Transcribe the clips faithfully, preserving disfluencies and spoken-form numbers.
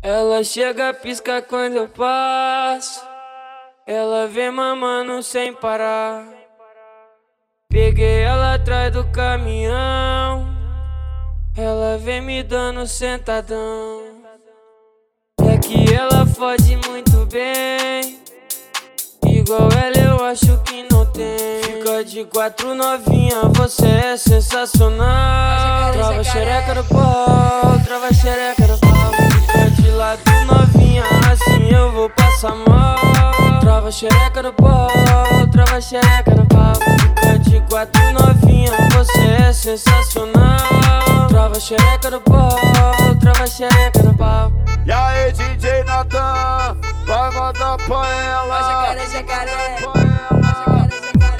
Ela chega, pisca quando eu passo. Ela vem mamando sem parar. Peguei ela atrás do caminhão. Ela vem me dando sentadão. É que ela fode muito bem. Igual ela eu acho que não tem. Fica de quatro novinha, você é sensacional. Trava a xereca no pau, trava a xereca no pau. Fica de lado novinha, assim eu vou passar mal. Trava a xereca no pau, trava a xereca no pau. Fica de quatro novinha, você é sensacional. Trava a xereca no pau, trava a xereca no pau. E aí, D J Natan, vai mandar pra ela. Jacaré, jacaré. Pra ela.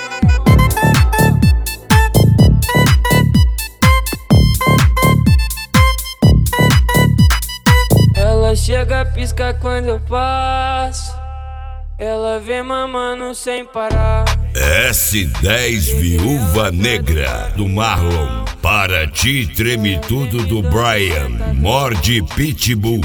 Ela chega, pisca quando eu passo. Ela vem mamando sem parar. S dez Viúva Negra do Marlon. Para ti treme tudo do Brian. Morde Pitbull.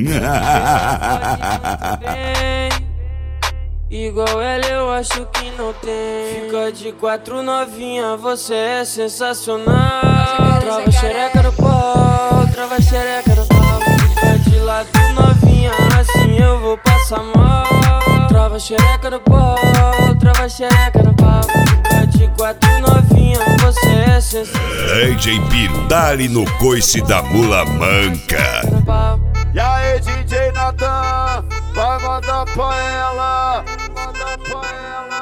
Igual ela eu acho que não tem. Fica de quatro novinha, você é sensacional. Trava a xereca no pau, trava a xereca no pau. Fica de lado novinha, assim eu vou passar mal. Trava a xereca no pau, trava a xereca no pau. Fica de quatro novinha, você é sensacional. D J Piro, dá-lhe no coice da mula manca. E aí, D J Natan, vai mandar pra ela. Mandar pra ela.